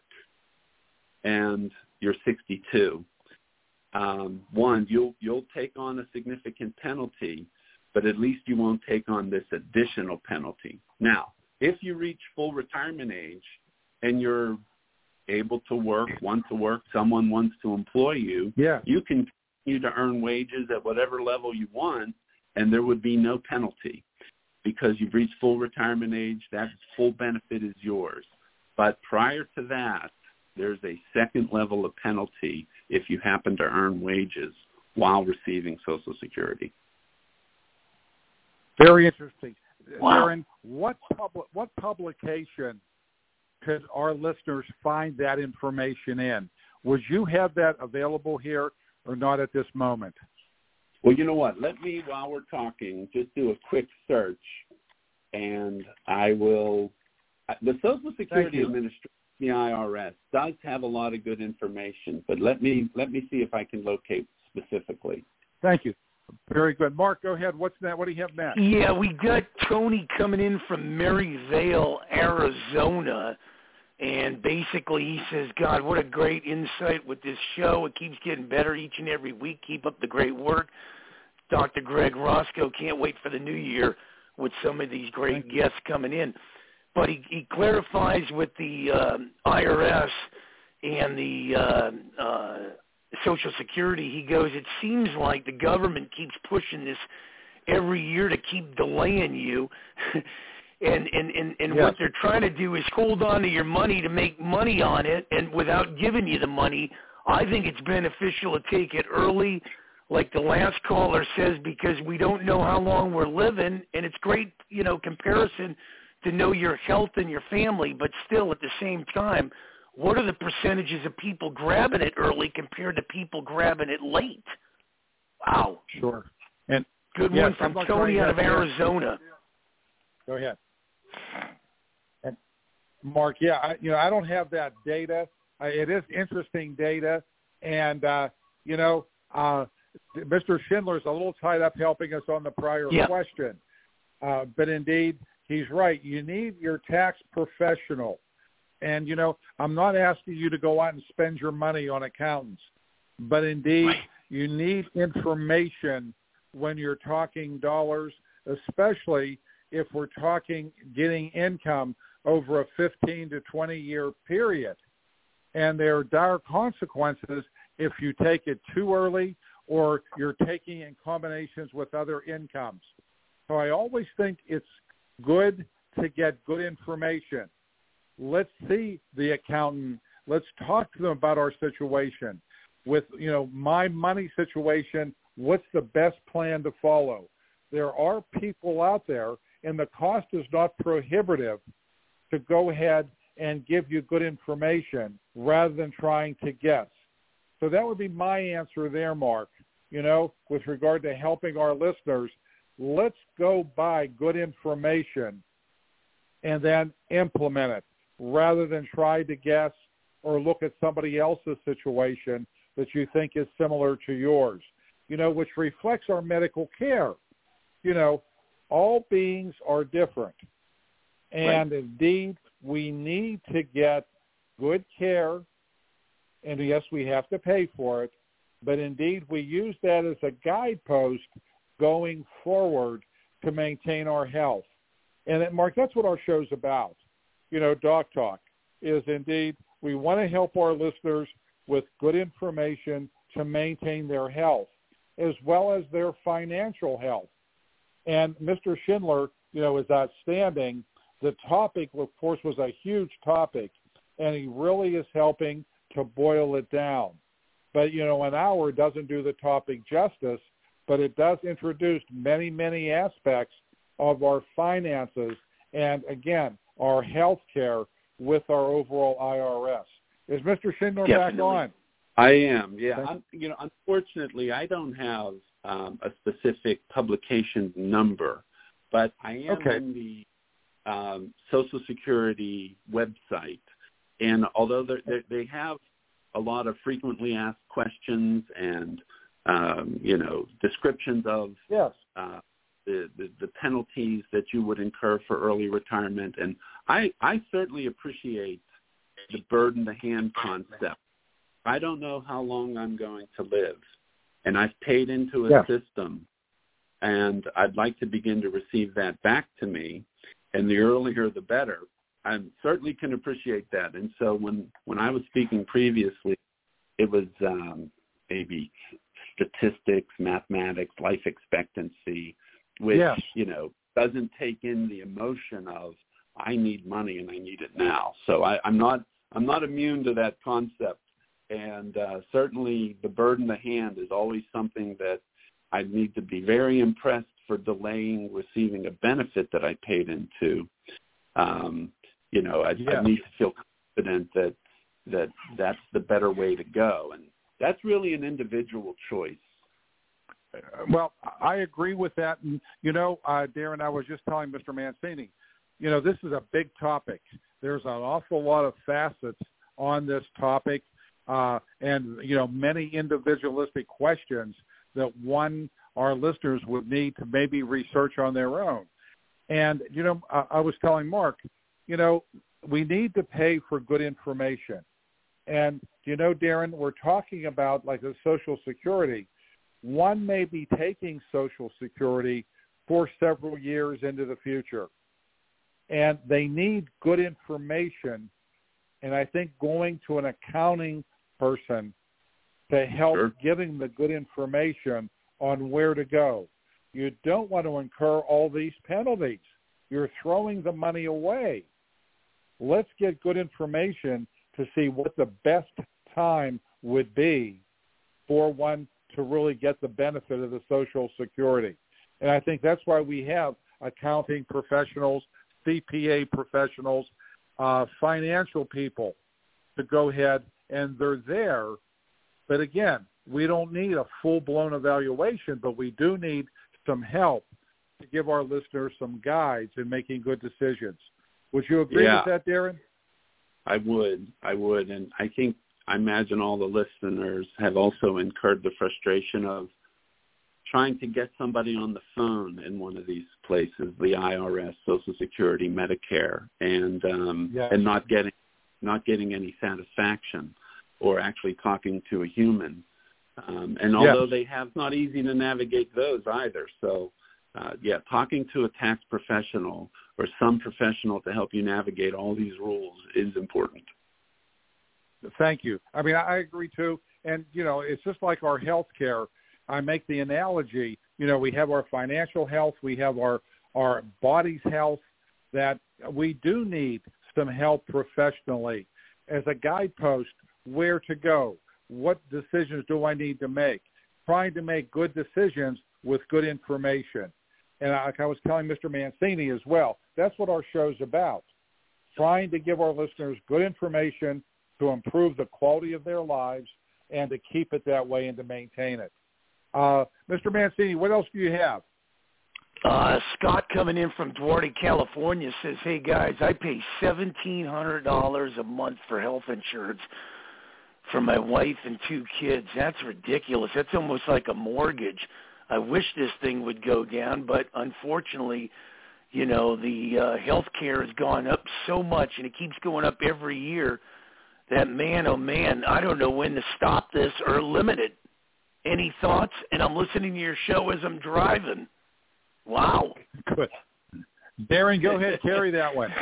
and you're sixty-two, um, one, you'll you'll take on a significant penalty, but at least you won't take on this additional penalty. Now, if you reach full retirement age and you're able to work, want to work, someone wants to employ you, yeah. you can continue to earn wages at whatever level you want, and there would be no penalty because you've reached full retirement age. That full benefit is yours. But prior to that, there's a second level of penalty if you happen to earn wages while receiving Social Security. Very interesting. Wow. Darren, what pub- what publication could our listeners find that information in? Would you have that available here or not at this moment? Well, you know what? Let me, while we're talking, just do a quick search, and I will – the Social Security Administration, the I R S, does have a lot of good information, but let me let me see if I can locate specifically. Thank you. Very good. Mark, go ahead. What's that? What do you have next? Yeah, we got Tony coming in from Maryvale, Arizona, and basically he says, God, what a great insight with this show. It keeps getting better each and every week. Keep up the great work. Doctor Greg Roscoe, can't wait for the new year with some of these great guests coming in. But he, he clarifies with the uh, I R S and the uh, uh, Social Security, he goes, it seems like the government keeps pushing this every year to keep delaying you. and and, and, and yes. what they're trying to do is hold on to your money to make money on it, and without giving you the money. I think it's beneficial to take it early, like the last caller says, because we don't know how long we're living, and it's great, you know, comparison to know your health and your family, but still at the same time, what are the percentages of people grabbing it early compared to people grabbing it late? Wow. Sure. And good yes, one from Tony out of Arizona. Go ahead. And Mark, yeah, I, you know, I don't have that data. Uh, it is interesting data, and uh, you know, uh, Mister Schindler's a little tied up helping us on the prior yeah. question, uh, but indeed, he's right. You need your tax professional. And, you know, I'm not asking you to go out and spend your money on accountants, but indeed right. you need information when you're talking dollars, especially if we're talking getting income over a fifteen to twenty year period. And there are dire consequences if you take it too early or you're taking in combinations with other incomes. So I always think it's good to get good information. Let's see the accountant. Let's talk to them about our situation. With, you know, my money situation, what's the best plan to follow? There are people out there, and the cost is not prohibitive to go ahead and give you good information rather than trying to guess. So that would be my answer there, Mark. You know, with regard to helping our listeners, let's go buy good information and then implement it rather than try to guess or look at somebody else's situation that you think is similar to yours, you know, which reflects our medical care. You know, all beings are different. And right. Indeed, we need to get good care. And yes, we have to pay for it. But indeed, we use that as a guidepost going forward to maintain our health. And that, Mark, that's what our show's about. You know, Doc Talk is indeed, we want to help our listeners with good information to maintain their health as well as their financial health. And Mister Schindler, you know, is outstanding. The topic, of course, was a huge topic, and he really is helping to boil it down. But, you know, an hour doesn't do the topic justice, but it does introduce many, many aspects of our finances and, again, our health care with our overall I R S. Is Mister Schindler Definitely. back on? I am, yeah. I'm, you know, unfortunately, I don't have um, a specific publication number, but I am okay. in the um, Social Security website, and although they they have a lot of frequently asked questions and um, you know descriptions of yes. uh, the, the the penalties that you would incur for early retirement, and I I certainly appreciate the burden the hand concept. I don't know how long I'm going to live, and I've paid into a yeah. system, and I'd like to begin to receive that back to me, and the earlier the better. I certainly can appreciate that. And so when, when I was speaking previously, it was um, maybe statistics, mathematics, life expectancy, which, yes. you know, doesn't take in the emotion of I need money and I need it now. So I, I'm not I'm not immune to that concept. And uh, certainly the burden of hand is always something that I need to be very impressed for delaying receiving a benefit that I paid into. Um, you know, I, yeah. I need to feel confident that, that that's the better way to go. And that's really an individual choice. Well, I agree with that. And, you know, uh, Darren, I was just telling Mister Mancini, you know, this is a big topic. There's an awful lot of facets on this topic. Uh, and, you know, many individualistic questions that one, our listeners would need to maybe research on their own. And, you know, I, I was telling Mark, you know, we need to pay for good information. And, you know, Darren, we're talking about like the Social Security. One may be taking Social Security for several years into the future. And they need good information. And I think going to an accounting person to help sure. giving the good information on where to go. You don't want to incur all these penalties. You're throwing the money away. Let's get good information to see what the best time would be for one to really get the benefit of the Social Security. And I think that's why we have accounting professionals, C P A professionals, uh, financial people to go ahead, and they're there. But again, we don't need a full-blown evaluation, but we do need some help to give our listeners some guides in making good decisions. Would you agree yeah, with that, Darren? I would. I would. And I think, I imagine all the listeners have also incurred the frustration of trying to get somebody on the phone in one of these places, the I R S, Social Security, Medicare, and um, yes. and not getting not getting any satisfaction or actually talking to a human. Um, and although yes. they have, not easy to navigate those either. So, uh, yeah, talking to a tax professional or some professional to help you navigate all these rules is important. Thank you. I mean, I agree too. And, you know, it's just like our health care. I make the analogy, you know, we have our financial health, we have our, our body's health, that we do need some help professionally as a guidepost where to go, what decisions do I need to make, trying to make good decisions with good information. And like I was telling Mister Mancini as well, that's what our show's about, trying to give our listeners good information to improve the quality of their lives and to keep it that way and to maintain it. Uh, Mister Mancini, what else do you have? Uh, Scott coming in from Duarte, California says, hey, guys, I pay seventeen hundred dollars a month for health insurance for my wife and two kids. That's ridiculous. That's almost like a mortgage. I wish this thing would go down, but unfortunately, you know, the uh, health care has gone up so much, and it keeps going up every year, that, man, oh, man, I don't know when to stop this or limit it. Any thoughts? And I'm listening to your show as I'm driving. Wow. Good. Darren, go ahead, carry that one.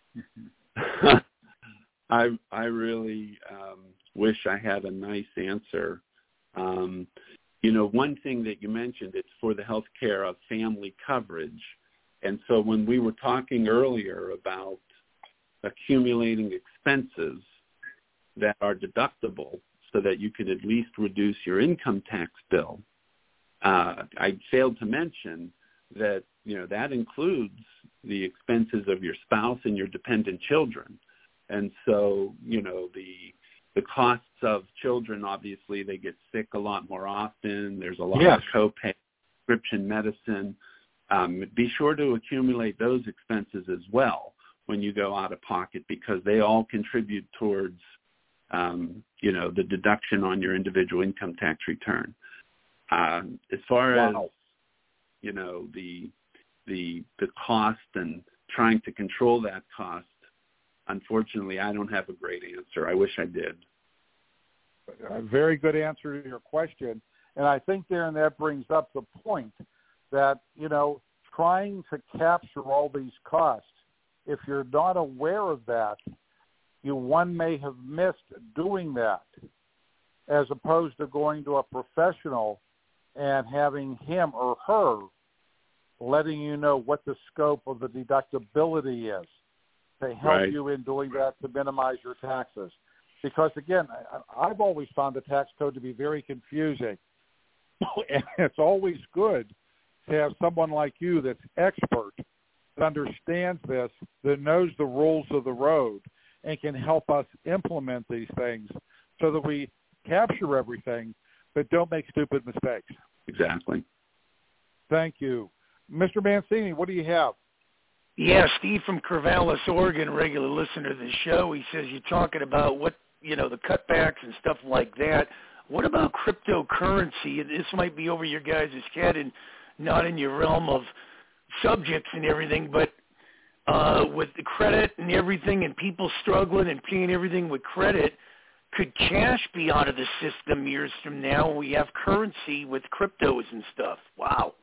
I I really um, wish I had a nice answer. Um, you know, one thing that you mentioned, it's for the health care of family coverage. And so when we were talking earlier about accumulating expenses that are deductible so that you could at least reduce your income tax bill, uh, I failed to mention that, you know, that includes the expenses of your spouse and your dependent children. And so, you know, the the costs of children, obviously, they get sick a lot more often. There's a lot yes. of copay, prescription medicine. Um, be sure to accumulate those expenses as well when you go out of pocket, because they all contribute towards, um, you know, the deduction on your individual income tax return. Um, as far wow. as you know, the the the cost and trying to control that cost, unfortunately, I don't have a great answer. I wish I did. A very good answer to your question. And I think, Darren, that brings up the point that, you know, trying to capture all these costs, if you're not aware of that, you one may have missed doing that, as opposed to going to a professional and having him or her letting you know what the scope of the deductibility is to help right. you in doing that to minimize your taxes. Because, again, I, I've always found the tax code to be very confusing. And it's always good to have someone like you that's expert, that understands this, that knows the rules of the road, and can help us implement these things so that we capture everything but don't make stupid mistakes. Exactly. Thank you. Mister Mancini, what do you have? Yeah, Steve from Corvallis, Oregon, regular listener to the show. He says you're talking about what, you know, the cutbacks and stuff like that. What about cryptocurrency? This might be over your guys' head and not in your realm of subjects and everything, but uh, with the credit and everything and people struggling and paying everything with credit, could cash be out of the system years from now when we have currency with cryptos and stuff? Wow.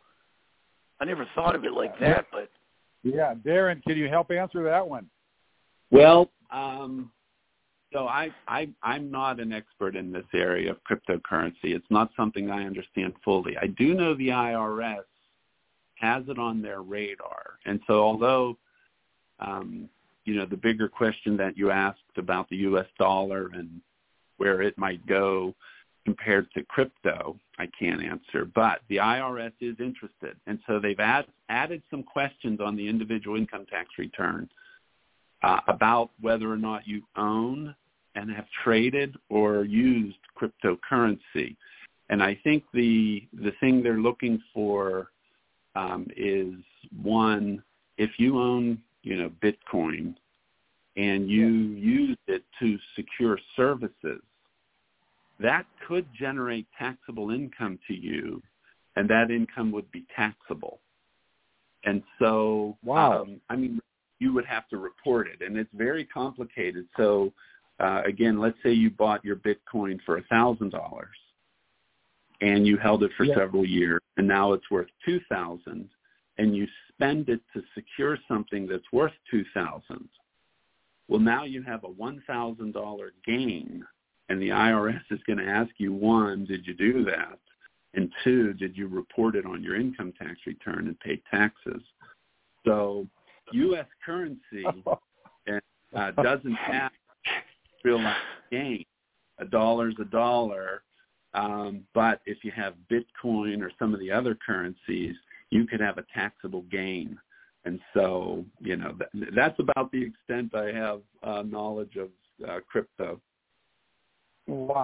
I never thought of it like that, but. Yeah, Darren, can you help answer that one? Well, um, so I, I, I'm not an expert in this area of cryptocurrency. It's not something I understand fully. I do know the I R S has it on their radar. And so although, um, you know, the bigger question that you asked about the U S dollar and where it might go compared to crypto, I can't answer. But the I R S is interested. And so they've add, added some questions on the individual income tax return uh, about whether or not you own and have traded or used cryptocurrency. And I think the the thing they're looking for um, is, one, if you own, you know, Bitcoin and you used it to secure services, that could generate taxable income to you, and that income would be taxable. And so, wow. um, I mean, you would have to report it, and it's very complicated. So, uh, again, let's say you bought your Bitcoin for one thousand dollars, and you held it for yeah. several years, and now it's worth two thousand dollars, and you spend it to secure something that's worth two thousand dollars. Well, now you have a one thousand dollars gain. And the I R S is going to ask you, one, did you do that? And two, did you report it on your income tax return and pay taxes? So U S currency uh, doesn't have real life gain. A dollar's a dollar. Um, but if you have Bitcoin or some of the other currencies, you could have a taxable gain. And so, you know, that, that's about the extent I have uh, knowledge of uh, crypto. Wow.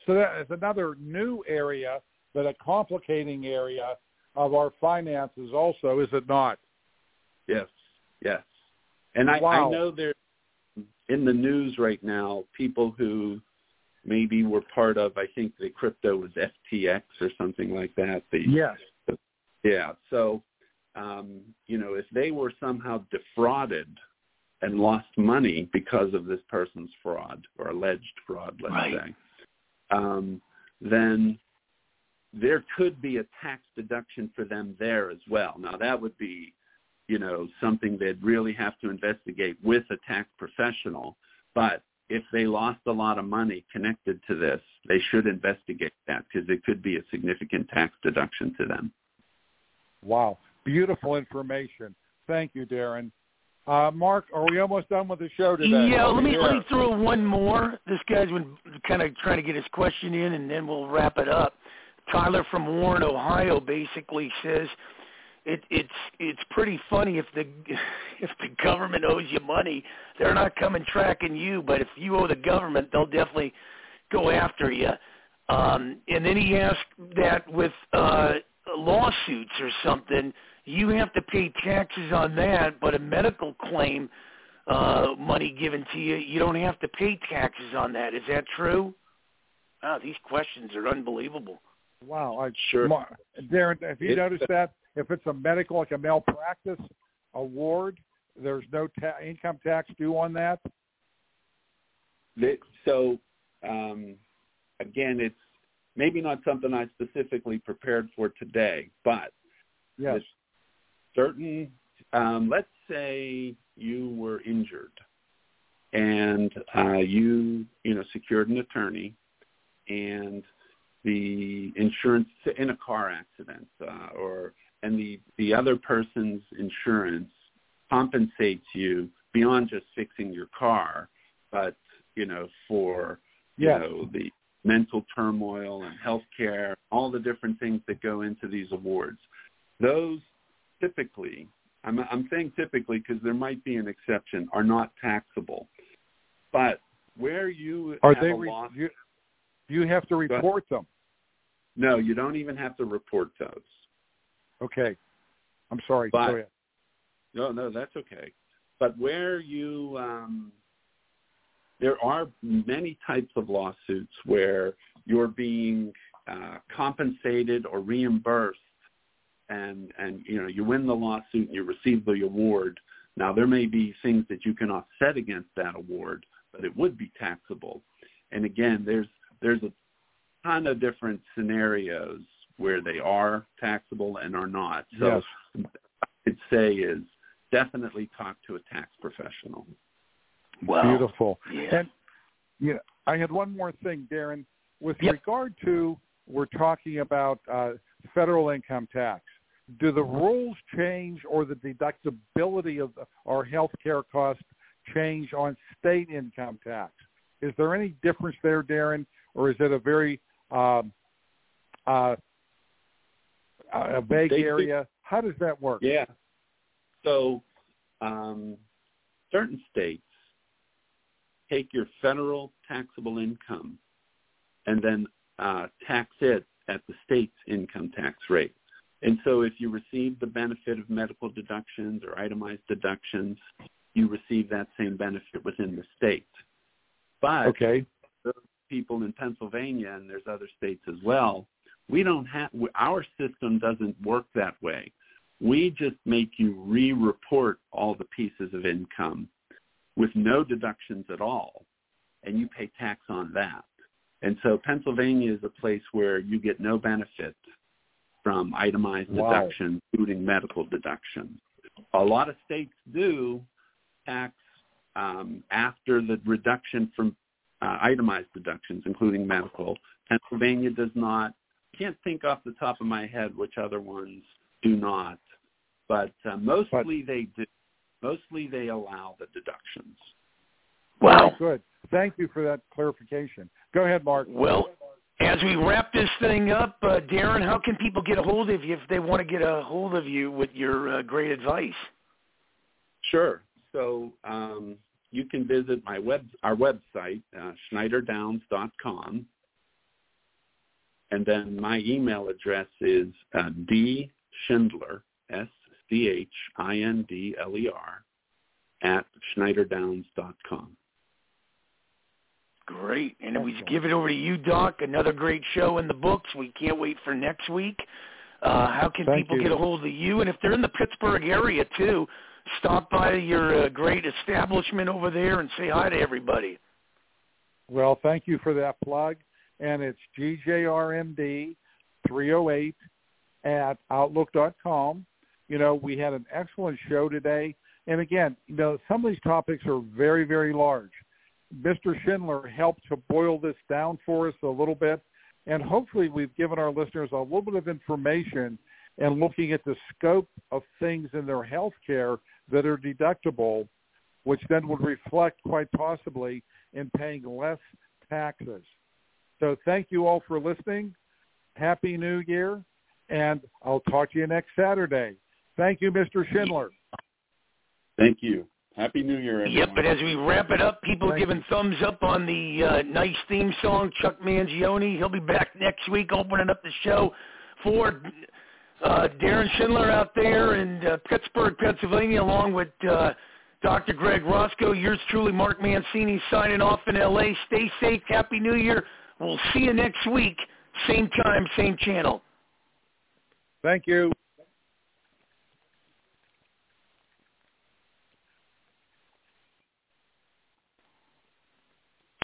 So that is another new area, but a complicating area of our finances also, is it not? Yes, yes. And I, wow. I know there's in the news right now people who maybe were part of, I think the crypto was F T X or something like that. The, yes. The, yeah. So, um, you know, if they were somehow defrauded and lost money because of this person's fraud or alleged fraud, let's right. say, um, then there could be a tax deduction for them there as well. Now, that would be, you know, something they'd really have to investigate with a tax professional. But if they lost a lot of money connected to this, they should investigate that because it could be a significant tax deduction to them. Wow. Beautiful information. Thank you, Darren. Uh, Mark, are we almost done with the show today? Yeah, let me, let me throw one more. This guy's been kind of trying to get his question in, and then we'll wrap it up. Tyler from Warren, Ohio, basically says it, it's it's pretty funny if the if the government owes you money, they're not coming tracking you, but if you owe the government, they'll definitely go after you. Um, and then he asked that with uh, lawsuits or something, you have to pay taxes on that, but a medical claim, uh, money given to you, you don't have to pay taxes on that. Is that true? Oh, these questions are unbelievable. Wow, I sure. Mark, Darren, have you it, noticed that if it's a medical, like a malpractice award, there's no ta- income tax due on that? So, um, again, it's maybe not something I specifically prepared for today, but yes. certain, um, let's say you were injured and uh, you, you know, secured an attorney and the insurance in a car accident uh, or and the, the other person's insurance compensates you beyond just fixing your car, but, you know, for, you yes. know, the mental turmoil and health care, all the different things that go into these awards. Those typically, I'm, I'm saying typically because there might be an exception, are not taxable. But where you are have they a re- loss... You, you have to report them. No, you don't even have to report those. Okay. I'm sorry. But, Go ahead. No, no, that's okay. But where you... Um, there are many types of lawsuits where you're being uh, compensated or reimbursed and, and, you know, you win the lawsuit and you receive the award. Now, there may be things that you can offset against that award, but it would be taxable. And again, there's there's a ton of different scenarios where they are taxable and are not. So yes. what I'd say is definitely talk to a tax professional. Wow. Beautiful. Yeah. And yeah, I had one more thing, Darren. With yep. regard to, we're talking about uh, federal income tax. Do the rules change or the deductibility of our health care costs change on state income tax? Is there any difference there, Darren, or is it a very um, uh, a vague They, area? How does that work? Yeah. So um, certain states take your federal taxable income and then uh, tax it at the state's income tax rate. And so if you receive the benefit of medical deductions or itemized deductions, you receive that same benefit within the state. But okay. those people in Pennsylvania, and there's other states as well, we don't have, our system doesn't work that way. We just make you re-report all the pieces of income with no deductions at all, and you pay tax on that. And so Pennsylvania is a place where you get no benefit from itemized wow. deductions, including medical deductions. A lot of states do tax um, after the reduction from uh, itemized deductions, including medical. Pennsylvania does not. I can't think off the top of my head which other ones do not, but uh, mostly but, they do. Mostly they allow the deductions. Wow. Good. Thank you for that clarification. Go ahead, Mark. Well, as we wrap this thing up, uh, Darren, how can people get a hold of you if they want to get a hold of you with your uh, great advice? Sure. So um, you can visit my web, our website, uh, Schneider Downs dot com, And then my email address is uh, dschindler, S C H I N D L E R, at schneider downs dot com. Great. And we give it over to you, Doc. Another great show in the books. We can't wait for next week. Uh, how can Thank people you. get a hold of you? And if they're in the Pittsburgh area, too, stop by your uh, great establishment over there and say hi to everybody. Well, thank you for that plug. And it's G J R M D three oh eight at outlook dot com. You know, we had an excellent show today. And again, you know, some of these topics are very, very large. Mister Schindler helped to boil this down for us a little bit. And hopefully we've given our listeners a little bit of information and looking at the scope of things in their health care that are deductible, which then would reflect quite possibly in paying less taxes. So thank you all for listening. Happy New Year, and I'll talk to you next Saturday. Thank you, Mister Schindler. Thank you. Happy New Year, everyone. Yep, but as we wrap it up, people Thank giving you. thumbs up on the uh, nice theme song, Chuck Mangione. He'll be back next week opening up the show for uh, Darren Schindler out there in uh, Pittsburgh, Pennsylvania, along with uh, Doctor Greg Roscoe. Yours truly, Mark Mancini, signing off in L A. Stay safe. Happy New Year. We'll see you next week. Same time, same channel. Thank you.